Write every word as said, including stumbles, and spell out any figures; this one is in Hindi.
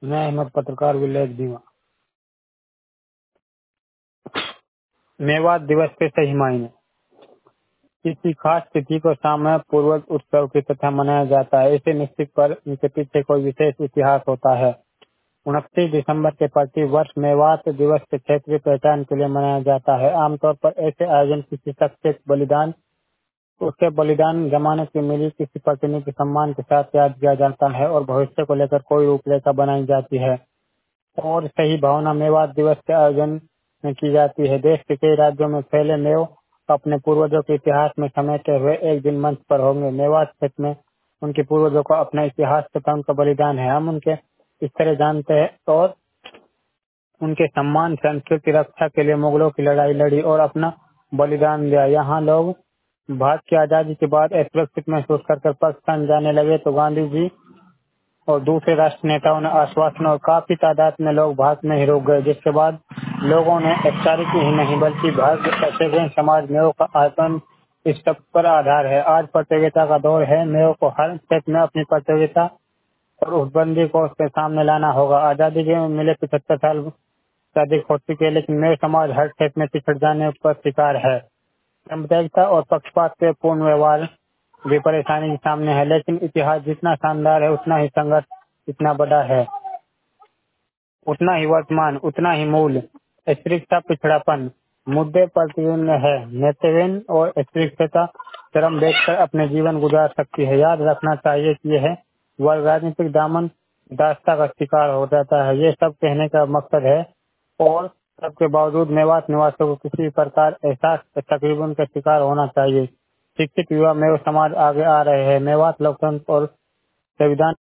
मैं अहमद पत्रकार विलेज दीवा। मेवात दिवस के सही मायने किसी खास तिथि को सामने पूर्वज उत्सव की तथा मनाया जाता है। इसे निश्चित पर इनके पीछे कोई विशेष इतिहास होता है। उनतीस दिसंबर के प्रति वर्ष मेवात दिवस के क्षेत्रीय पहचान के लिए मनाया जाता है। आमतौर पर ऐसे आयोजन किसी शख्स के बलिदान उसके बलिदान जमाने की मिली किसी प्रतिनिधि के सम्मान के साथ याद किया जाता है और भविष्य को लेकर कोई रूपरेखा बनाई जाती है और सही भावना मेवात दिवस के आयोजन में की जाती है। देश के कई राज्यों में फैले मेव अपने पूर्वजों के इतिहास में समेटे हुए एक दिन मंच पर होंगे। मेवात क्षेत्र में उनके पूर्वजों को अपना इतिहास तथा उनका बलिदान है। हम उनके इस तरह जानते हैं और उनके सम्मान संस्कृति रक्षा के लिए मुगलों की लड़ाई लड़ी और अपना बलिदान दिया। यहाँ लोग भारत की आजादी के बाद असुरक्षित महसूस कर कर पाकिस्तान जाने लगे तो गांधी जी और दूसरे राष्ट्र नेताओं ने आश्वासन और काफी तादाद में लोग भारत में ही रुक गए, जिसके बाद लोगों ने औपचारिक ही नहीं बल्कि भारत के सशस्त्र समाज मेव का आयतन इस सब पर आधार है। आज प्रतियोगिता का दौर है। मेव को हर क्षेत्र में अपनी प्रतियोगिता और उस बंदी को उसके सामने लाना होगा। आजादी के मिले पचहत्तर साल से अधिक हो चुके हैं, लेकिन मेव समाज हर क्षेत्र में पिछड़ जाने पर शिकार है। साम्प्रदायिकता और पक्षपात से पूर्ण व्यवहार भी परेशानी के सामने है, लेकिन इतिहास जितना शानदार है उतना ही संघर्ष इतना बड़ा है, उतना ही वर्तमान, उतना ही मूल। अस्पृश्यता पिछड़ापन मुद्दे प्रतिद्वंद है। नेतृत्व और अस्पृश्यता चरम देखकर अपने जीवन गुजार सकती है। याद रखना चाहिए कि यह वर्ग राजनीतिक दामन दास्ता का शिकार हो जाता है। ये सब कहने का मकसद है और सबके बावजूद मेवात निवासियों को किसी प्रकार एहसास तकरीबन का शिकार होना चाहिए। शिक्षित युवा मेव समाज आगे आ रहे हैं। मेवात लोकतंत्र और संविधान